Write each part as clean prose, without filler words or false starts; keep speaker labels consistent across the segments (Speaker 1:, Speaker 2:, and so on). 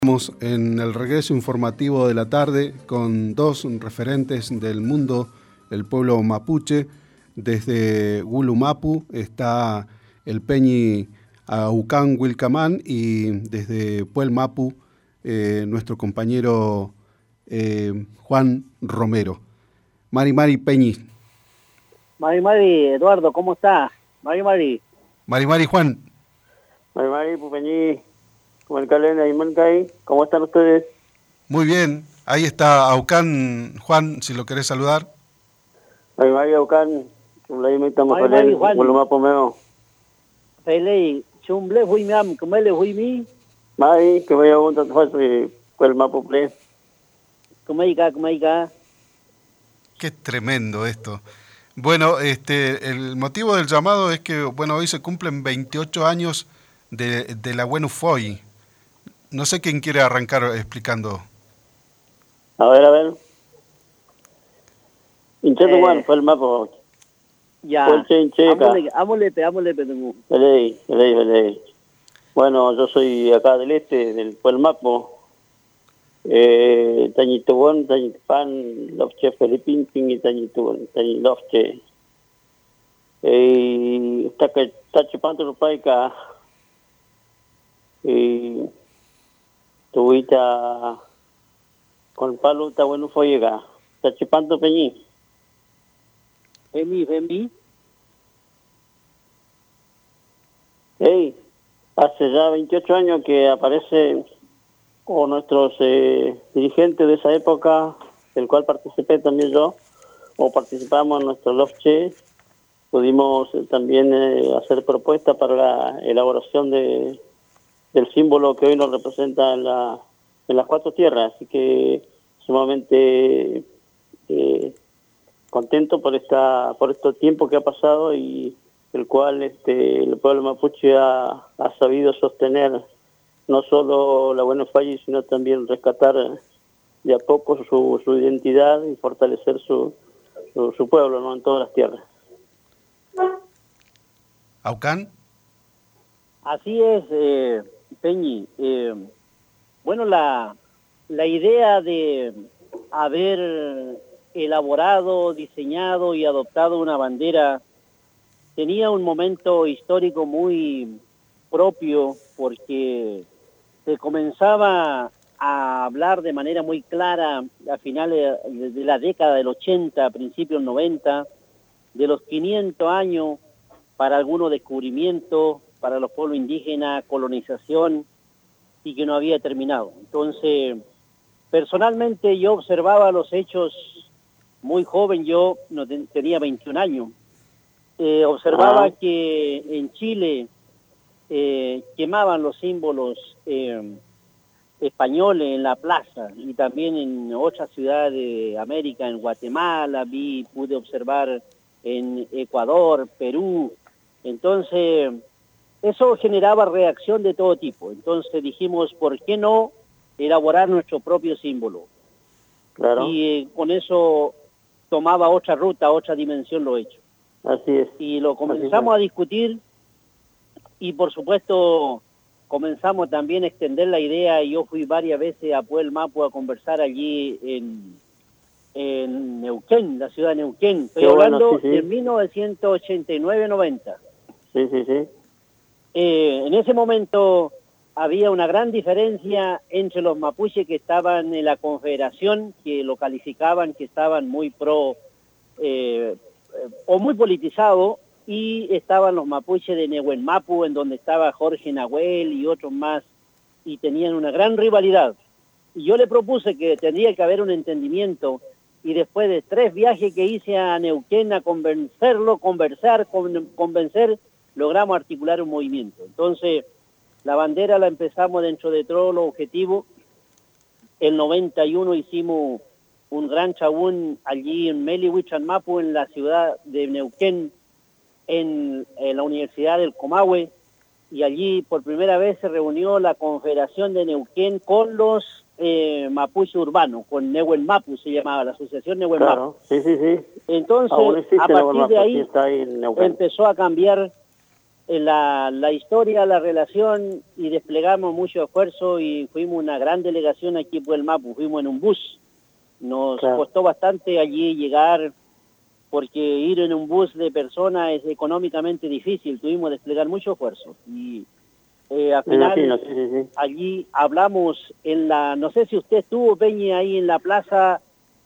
Speaker 1: Estamos en el regreso informativo de la tarde con dos referentes del mundo, el pueblo mapuche. Desde Gulumapu está el Peñi Aucán Wilcamán y desde Puel Mapu nuestro compañero Juan Romero. Mari Peñi.
Speaker 2: Mari, Eduardo, ¿cómo está? Mari.
Speaker 1: Juan.
Speaker 3: Mari, Pupeñi. ¿Cómo están ustedes?
Speaker 1: Muy bien, ahí está Aucán, Juan, si lo querés saludar.
Speaker 3: Mari, Aucán,
Speaker 2: Mari, Juan. Pelei, chumble hui miam, kumele hui mi.
Speaker 3: Mari, que vaya un tatuaje el mapo ple.
Speaker 2: Kumaika.
Speaker 1: Qué tremendo esto. Bueno, el motivo del llamado es que, hoy se cumplen 28 años de la Wenufoi. No sé quién quiere arrancar explicando.
Speaker 3: A ver. Hinchando Juan, fue el mapa.
Speaker 2: Ya. Amole.
Speaker 3: Pelei. Bueno, yo soy acá del del Puelmapo. Tañituan, Tañipan, Lofche Felipín, y Tañituan, Tañilofche. Está chupando el paica. Tuvita con palo está bueno fue llegar. Está chupando Peñi.
Speaker 2: Femi.
Speaker 3: Hace ya 28 años que aparece con nuestros dirigentes de esa época, del cual participé también yo, o participamos en nuestro Lofche. Pudimos también hacer propuestas para la elaboración del símbolo que hoy nos representa en las cuatro tierras, así que sumamente contento por este tiempo que ha pasado y el cual el pueblo mapuche ha sabido sostener no solo la buena falla, sino también rescatar de a poco su identidad y fortalecer su pueblo, ¿no?, en todas las tierras.
Speaker 1: ¿Aucán?
Speaker 2: Así es, Peñi. Bueno, la idea de haber elaborado, diseñado y adoptado una bandera tenía un momento histórico muy propio, porque se comenzaba a hablar de manera muy clara a finales de la década del 80, principios del 90, de los 500 años para algunos descubrimientos, para los pueblos indígenas, colonización, y que no había terminado. Entonces, personalmente yo observaba los hechos muy joven, yo no tenía 21 años. Observaba que en Chile quemaban los símbolos españoles en la plaza, y también en otras ciudades de América, en Guatemala, pude observar en Ecuador, Perú. Entonces, eso generaba reacción de todo tipo. Entonces dijimos, ¿por qué no elaborar nuestro propio símbolo?
Speaker 3: Claro.
Speaker 2: Y con eso tomaba otra ruta, otra dimensión lo hecho.
Speaker 3: Así es.
Speaker 2: Y lo comenzamos a discutir, y por supuesto comenzamos también a extender la idea, y yo fui varias veces a Puel Mapu a conversar allí en Neuquén, la ciudad de Neuquén. Estoy hablando de 1989-90.
Speaker 3: Sí.
Speaker 2: En ese momento había una gran diferencia entre los mapuches que estaban en la Confederación, que lo calificaban que estaban muy pro o muy politizados, y estaban los mapuches de Nehuen Mapu, en donde estaba Jorge Nahuel y otros más, y tenían una gran rivalidad. Y yo le propuse que tendría que haber un entendimiento, y después de 3 viajes que hice a Neuquén a convencer, logramos articular un movimiento. Entonces, la bandera la empezamos dentro de todos los objetivos. En 91 hicimos un gran chabún allí en Melihuichanmapu, en la ciudad de Neuquén, en la Universidad del Comahue, y allí por primera vez se reunió la Confederación de Neuquén con los mapuche urbanos, con Nehuen Mapu se llamaba, la Asociación Nehuen Mapu.
Speaker 3: Sí.
Speaker 2: Entonces, a partir de ahí empezó a cambiar la historia, la relación, y desplegamos mucho esfuerzo y fuimos una gran delegación aquí por el Mapu, fuimos en un bus. Nos costó bastante allí llegar, porque ir en un bus de personas es económicamente difícil, tuvimos que desplegar mucho esfuerzo. Y al final, sí. Allí hablamos no sé si usted estuvo, Peñi, ahí en la plaza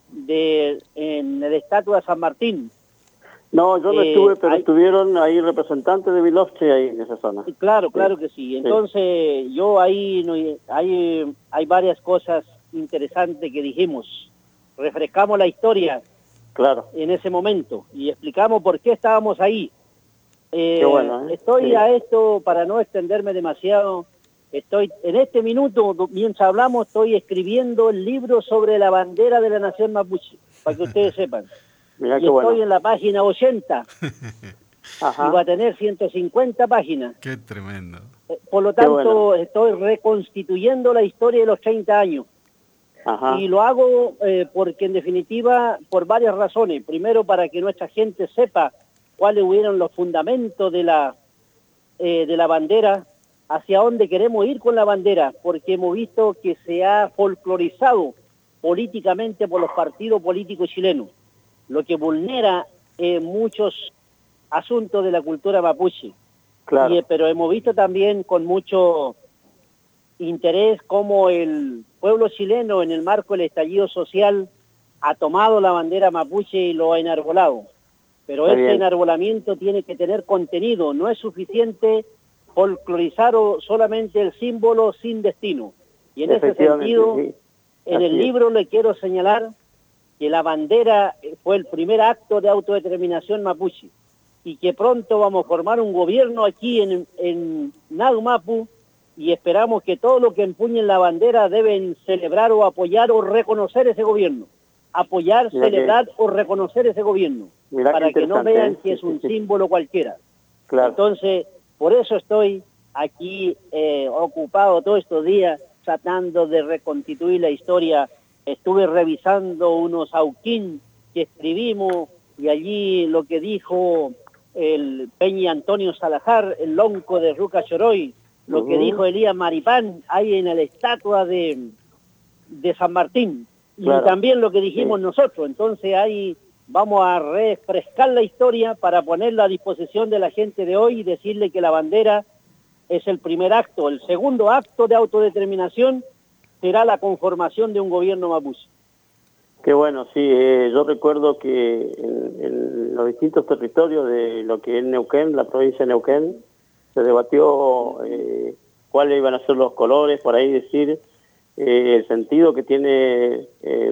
Speaker 2: en la estatua de San Martín.
Speaker 3: No, yo no estuve, pero estuvieron ahí representantes de Bilovche ahí en esa zona.
Speaker 2: Claro que sí. Entonces, yo hay varias cosas interesantes que dijimos. Refrescamos la historia en ese momento y explicamos por qué estábamos ahí.
Speaker 3: Qué bueno,
Speaker 2: Estoy a esto, para no extenderme demasiado, estoy en este minuto, mientras hablamos, estoy escribiendo el libro sobre la bandera de la nación mapuche, para que ustedes sepan.
Speaker 3: Mirá,
Speaker 2: y estoy en la página 80 y va a tener 150 páginas.
Speaker 1: Qué tremendo.
Speaker 2: Por lo tanto, estoy reconstituyendo la historia de los 30 años. Y lo hago porque, en definitiva, por varias razones. Primero, para que nuestra gente sepa cuáles hubieron los fundamentos de la bandera, hacia dónde queremos ir con la bandera, porque hemos visto que se ha folclorizado políticamente por los partidos políticos chilenos, lo que vulnera muchos asuntos de la cultura mapuche. Pero hemos visto también con mucho interés cómo el pueblo chileno, en el marco del estallido social, ha tomado la bandera mapuche y lo ha enarbolado. Pero ese enarbolamiento tiene que tener contenido, no es suficiente folclorizar solamente el símbolo sin destino. Y en ese sentido, en el libro le quiero señalar que la bandera fue el primer acto de autodeterminación mapuche y que pronto vamos a formar un gobierno aquí en Nagumapu, y esperamos que todos los que empuñen la bandera deben celebrar o apoyar o reconocer ese gobierno. Apoyar, celebrar o reconocer ese gobierno, para que no vean que es un símbolo cualquiera. Entonces, por eso estoy aquí ocupado todos estos días tratando de reconstituir la historia. Estuve revisando unos auquín que escribimos, y allí lo que dijo el Peñi Antonio Salazar, el lonco de Ruca Choroy, lo que dijo Elías Maripán, ahí en la estatua de San Martín, y también lo que dijimos nosotros. Entonces ahí vamos a refrescar la historia para ponerla a disposición de la gente de hoy y decirle que la bandera es el primer acto. El segundo acto de autodeterminación será la conformación de un gobierno mapuche.
Speaker 3: Qué bueno, sí, yo recuerdo que en los distintos territorios de lo que es Neuquén, la provincia de Neuquén, se debatió cuáles iban a ser los colores, por ahí decir el sentido que tiene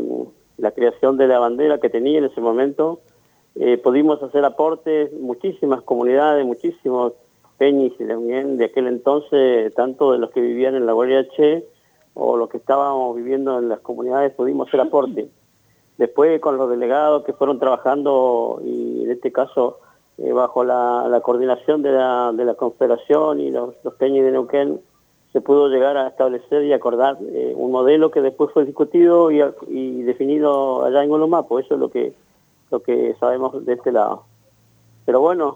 Speaker 3: la creación de la bandera que tenía en ese momento. Pudimos hacer aportes, muchísimas comunidades, muchísimos peñis y de aquel entonces, tanto de los que vivían en la Guariache o los que estábamos viviendo en las comunidades, pudimos hacer aporte. Después, con los delegados que fueron trabajando, y en este caso bajo la coordinación de la Confederación y los peñis de Neuquén, se pudo llegar a establecer y acordar un modelo que después fue discutido y definido allá en Gulumapu. Eso es lo que sabemos de este lado. Pero bueno,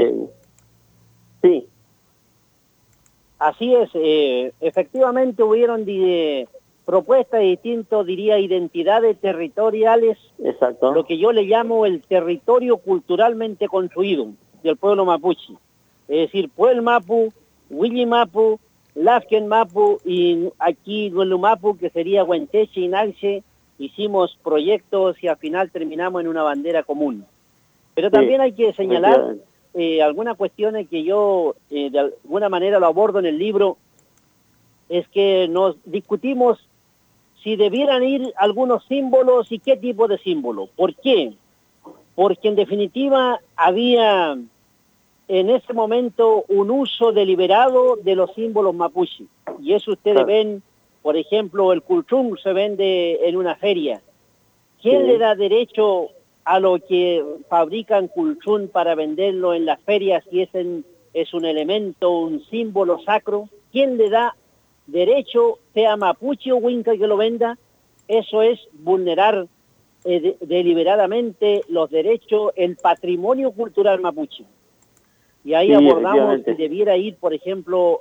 Speaker 3: sí.
Speaker 2: Así es, efectivamente hubieron propuestas de distintos, diría, identidades territoriales.
Speaker 3: Exacto.
Speaker 2: Lo que yo le llamo el territorio culturalmente construido del pueblo mapuche. Es decir, Puel Mapu, Willy Mapu, Lafken Mapu y aquí Gulumapu, que sería Huenteche y Nalche. Hicimos proyectos y al final terminamos en una bandera común. Pero también hay que señalar algunas cuestiones que yo de alguna manera lo abordo en el libro, es que nos discutimos si debieran ir algunos símbolos y qué tipo de símbolos. ¿Por qué? Porque en definitiva había en ese momento un uso deliberado de los símbolos mapuche. Y eso ustedes ven, por ejemplo, el culchum se vende en una feria. ¿Quién le da derecho a lo que fabrican culchum para venderlo en las ferias si es un elemento, un símbolo sacro? ¿Quién le da derecho, sea mapuche o huinca que lo venda? Eso es vulnerar deliberadamente los derechos, el patrimonio cultural mapuche. y ahí
Speaker 3: Sí,
Speaker 2: abordamos que
Speaker 3: efectivamente.
Speaker 2: debiera ir, por ejemplo,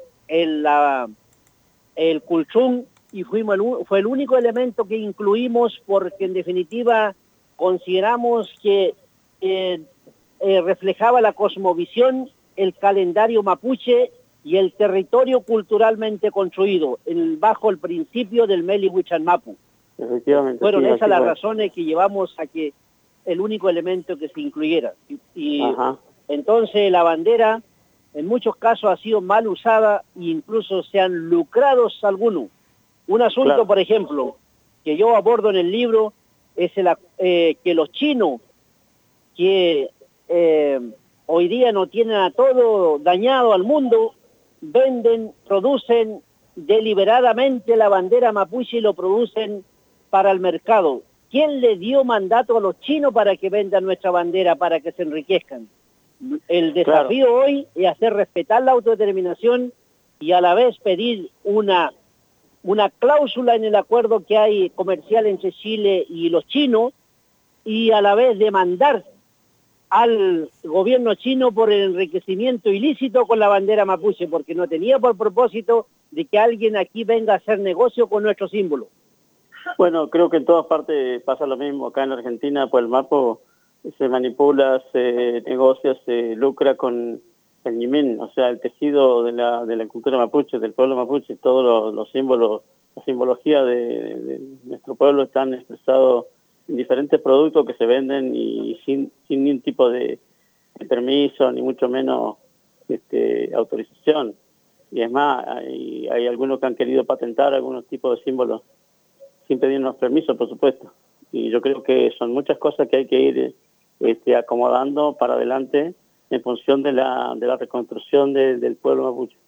Speaker 2: el culchún, y fue el único elemento que incluimos porque en definitiva consideramos que reflejaba la cosmovisión, el calendario mapuche y el territorio culturalmente construido bajo el principio del Meli Huichanmapu.
Speaker 3: Efectivamente,
Speaker 2: Fueron
Speaker 3: sí,
Speaker 2: esas
Speaker 3: así
Speaker 2: las
Speaker 3: fue.
Speaker 2: razones que llevamos a que el único elemento que se incluyera. Y
Speaker 3: Ajá,
Speaker 2: entonces la bandera en muchos casos ha sido mal usada e incluso se han lucrado algunos. Un asunto,
Speaker 3: claro,
Speaker 2: por ejemplo, que yo abordo en el libro es que los chinos, que hoy día no tienen a todo dañado al mundo, producen deliberadamente la bandera mapuche y lo producen para el mercado. ¿Quién le dio mandato a los chinos para que vendan nuestra bandera, para que se enriquezcan? El
Speaker 3: claro.
Speaker 2: desafío hoy es hacer respetar la autodeterminación y a la vez pedir una cláusula en el acuerdo que hay comercial entre Chile y los chinos, y a la vez demandar al gobierno chino por el enriquecimiento ilícito con la bandera mapuche, porque no tenía por propósito de que alguien aquí venga a hacer negocio con nuestro símbolo.
Speaker 3: Bueno, creo que en todas partes pasa lo mismo. Acá en Argentina, pues el Mapo se manipula, se negocia, se lucra con el ñimín, o sea, el tejido de la cultura mapuche, del pueblo mapuche, todos los símbolos, la simbología de nuestro pueblo están expresados en diferentes productos que se venden y sin ningún tipo de permiso, ni mucho menos autorización. Y es más, hay algunos que han querido patentar algunos tipos de símbolos sin pedirnos permiso, por supuesto. Y yo creo que son muchas cosas que hay que ir acomodando para adelante en función de la reconstrucción del pueblo mapuche.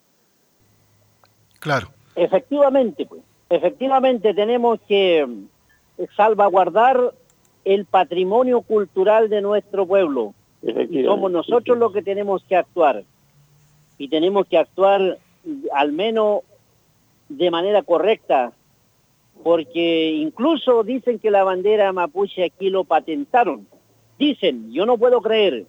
Speaker 1: Claro.
Speaker 2: Efectivamente tenemos que salvaguardar el patrimonio cultural de nuestro pueblo. Y somos nosotros los que tenemos que actuar. Y tenemos que actuar al menos de manera correcta, porque incluso dicen que la bandera mapuche aquí lo patentaron. Dicen, yo no puedo creer.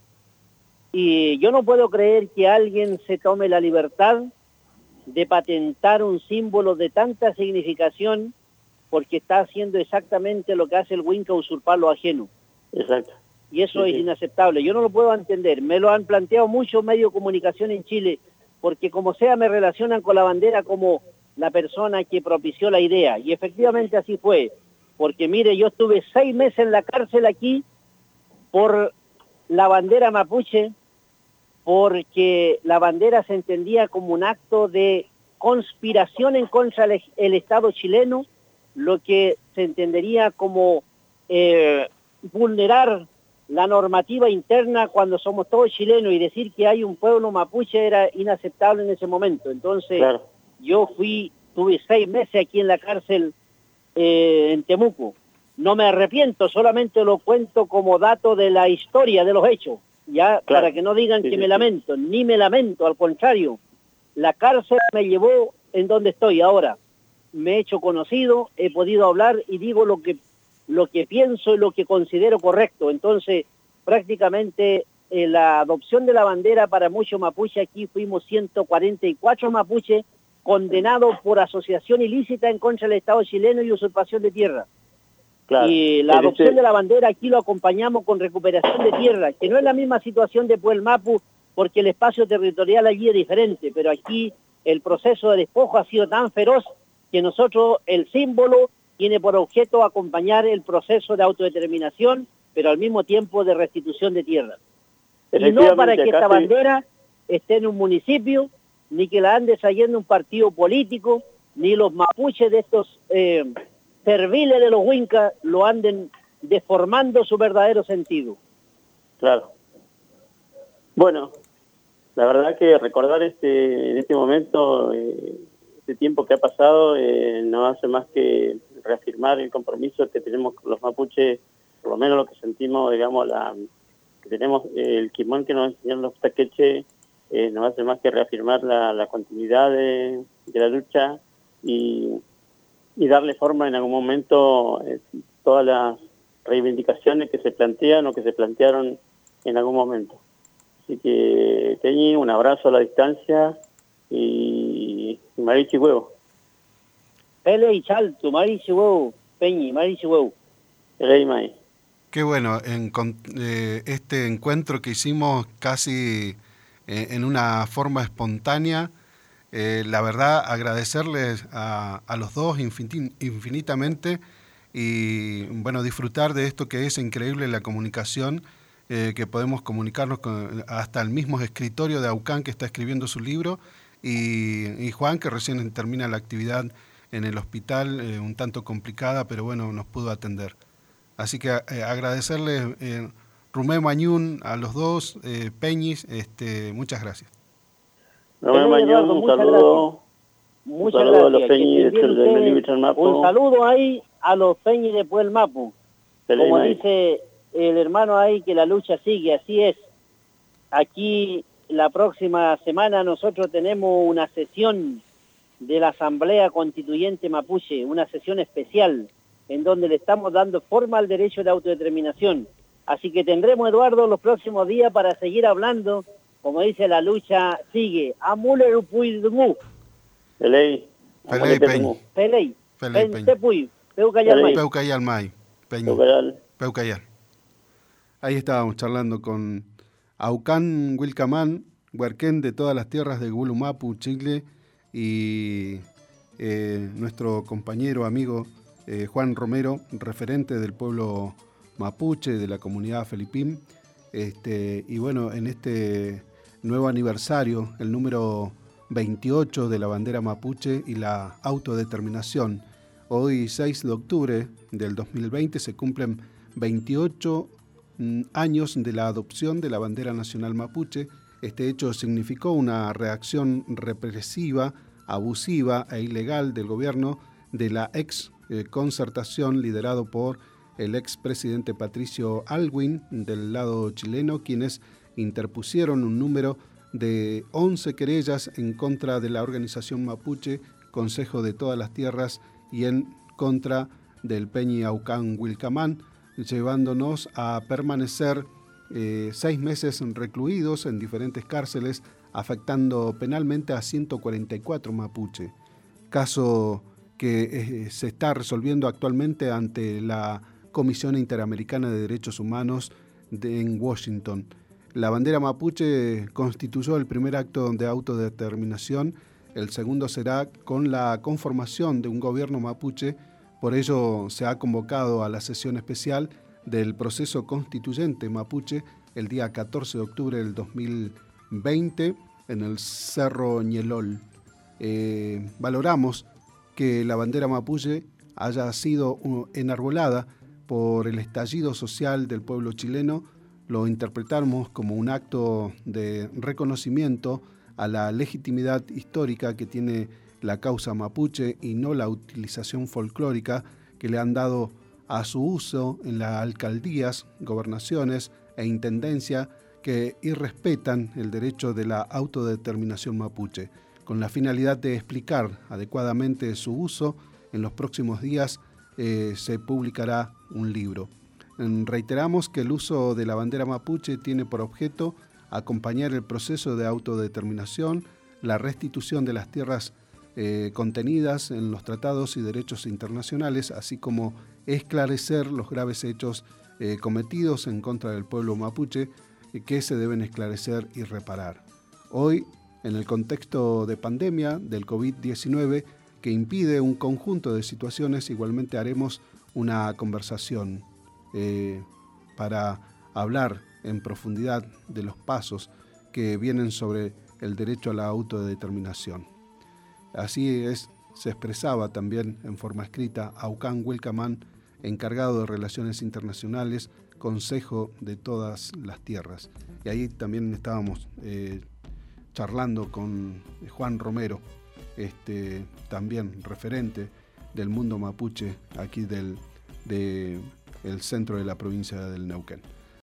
Speaker 2: Y yo no puedo creer que alguien se tome la libertad de patentar un símbolo de tanta significación, porque está haciendo exactamente lo que hace el Winca, usurpar lo ajeno.
Speaker 3: Exacto.
Speaker 2: Y eso es inaceptable. Yo no lo puedo entender. Me lo han planteado muchos medios de comunicación en Chile, porque como sea me relacionan con la bandera como la persona que propició la idea. Y efectivamente así fue. Porque mire, yo estuve 6 meses en la cárcel aquí por la bandera mapuche, porque la bandera se entendía como un acto de conspiración en contra del Estado chileno, lo que se entendería como vulnerar la normativa interna cuando somos todos chilenos, y decir que hay un pueblo mapuche era inaceptable en ese momento. Entonces, claro, yo tuve 6 meses aquí en la cárcel en Temuco. No me arrepiento, solamente lo cuento como dato de la historia, de los hechos, ya, claro, para que no digan que me lamento, ni me lamento, al contrario. La cárcel me llevó en donde estoy ahora. Me he hecho conocido, he podido hablar y digo lo que pienso y lo que considero correcto. Entonces, prácticamente la adopción de la bandera para muchos mapuches, aquí fuimos 144 mapuches condenados por asociación ilícita en contra del Estado chileno y usurpación de tierra. Claro. Y la adopción de la bandera aquí lo acompañamos con recuperación de tierra, que no es la misma situación de Puel Mapu, porque el espacio territorial allí es diferente, pero aquí el proceso de despojo ha sido tan feroz que nosotros, el símbolo tiene por objeto acompañar el proceso de autodeterminación, pero al mismo tiempo de restitución de tierra. Y no para que esta bandera esté en un municipio, ni que la ande trayendo un partido político, ni los mapuches de estos serviles de los Huincas lo anden deformando su verdadero sentido.
Speaker 3: Claro. Bueno, la verdad que recordar en este momento, este tiempo que ha pasado, no hace más que reafirmar el compromiso que tenemos con los mapuches, por lo menos lo que sentimos, digamos, que tenemos el quimón que nos enseñaron los taqueche, no hace más que reafirmar la continuidad de la lucha y darle forma en algún momento todas las reivindicaciones que se plantean o que se plantearon en algún momento. Así que, Peñi, un abrazo a la distancia y marichi huevo.
Speaker 2: Pele y Chalto, marichi huevo, Peñi, marichi huevo.
Speaker 3: Pele y maíz.
Speaker 1: Qué bueno, este encuentro que hicimos casi en una forma espontánea, la verdad agradecerles a los dos infinitamente y bueno, disfrutar de esto que es increíble la comunicación, que podemos comunicarnos hasta el mismo escritorio de Aucán que está escribiendo su libro y Juan que recién termina la actividad en el hospital, un tanto complicada, pero bueno, nos pudo atender. Así que agradecerles Rumé Mañún a los dos, Peñis, muchas gracias.
Speaker 3: Rumé Mañún, un saludo.
Speaker 2: Muchas
Speaker 3: gracias a los
Speaker 2: gracias.
Speaker 3: Peñis del Libertad Mapu.
Speaker 2: Un saludo ahí a los Peñis de Puel Mapu. Como dice el hermano ahí, que la lucha sigue, así es. Aquí la próxima semana nosotros tenemos una sesión de la Asamblea Constituyente Mapuche, una sesión especial, en donde le estamos dando forma al derecho de autodeterminación. Así que tendremos, Eduardo, los próximos días para seguir hablando. Como dice, la lucha sigue. Amule Rupuidmu.
Speaker 3: Pelei.
Speaker 1: Pelei, Peñi.
Speaker 2: Pelei.
Speaker 1: Pelei,
Speaker 2: Tepuy. Peucayalmay.
Speaker 1: Peucayalmay. Peñi. Peucayal. Ahí estábamos charlando con Aucán Wilcamán, huarquén de todas las tierras de Gulumapu, Chile, y nuestro compañero, amigo, Juan Romero, referente del pueblo mapuche, de la comunidad Felipín. Y bueno, en este nuevo aniversario, el número 28 de la bandera mapuche y la autodeterminación. Hoy, 6 de octubre del 2020, se cumplen 28 años de la adopción de la bandera nacional mapuche. Este hecho significó una reacción represiva, abusiva e ilegal del gobierno de la ex concertación liderado por el expresidente Patricio Aylwin del lado chileno, quienes interpusieron un número de 11 querellas en contra de la organización mapuche Consejo de Todas las Tierras y en contra del Peñi Aucán Wilcamán, llevándonos a permanecer 6 meses recluidos en diferentes cárceles, afectando penalmente a 144 mapuche. Caso que se está resolviendo actualmente ante la Comisión Interamericana de Derechos Humanos en Washington. La bandera mapuche constituyó el primer acto de autodeterminación. El segundo será con la conformación de un gobierno mapuche. Por ello se ha convocado a la sesión especial del proceso constituyente mapuche el día 14 de octubre del 2020 en el Cerro Ñelol. Valoramos que la bandera mapuche haya sido enarbolada por el estallido social del pueblo chileno. Lo interpretamos como un acto de reconocimiento a la legitimidad histórica que tiene la causa mapuche y no la utilización folclórica que le han dado a su uso en las alcaldías, gobernaciones e intendencia que irrespetan el derecho de la autodeterminación mapuche. Con la finalidad de explicar adecuadamente su uso, en los próximos días se publicará un libro. Reiteramos que el uso de la bandera mapuche tiene por objeto acompañar el proceso de autodeterminación, la restitución de las tierras contenidas en los tratados y derechos internacionales, así como esclarecer los graves hechos cometidos en contra del pueblo mapuche que se deben esclarecer y reparar. Hoy, en el contexto de pandemia del COVID-19 que impide un conjunto de situaciones, igualmente haremos una conversación para hablar en profundidad de los pasos que vienen sobre el derecho a la autodeterminación. Así es, se expresaba también en forma escrita Aucán Wilcamán, encargado de Relaciones Internacionales, Consejo de Todas las Tierras. Y ahí también estábamos charlando con Juan Romero, también referente del mundo mapuche aquí del centro de la provincia del Neuquén.